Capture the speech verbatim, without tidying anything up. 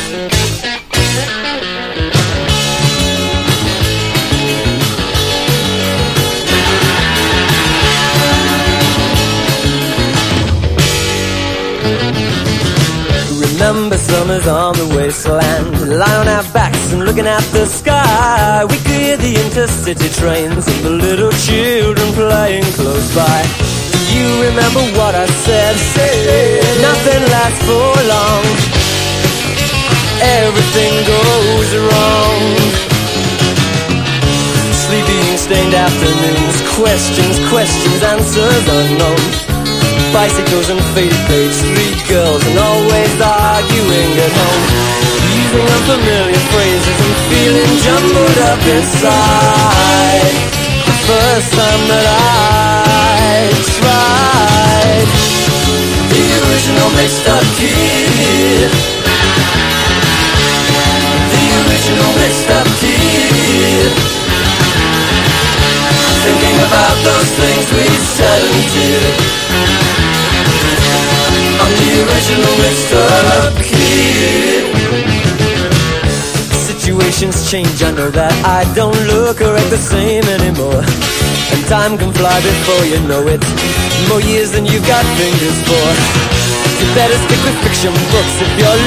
Remember summers on the wasteland, lie on our backs and looking at the sky. We could hear the intercity trains and the little children playing close by. Do you remember what I said? Said nothing lasts for long, everything goes wrong. Sleepy and stained afternoons, questions, questions, answers unknown. Bicycles and faded page, three girls and always arguing at home, using unfamiliar phrases and feeling jumbled up inside. The first time that I tried the original mixed up kid, the original mixed up kid, thinking about those things we said and did. I'm the original mixed up kid. Situations change, I know that. I don't look or act the same anymore, and time can fly before you know it. More years than you've got fingers for. You better stick with fiction books if you're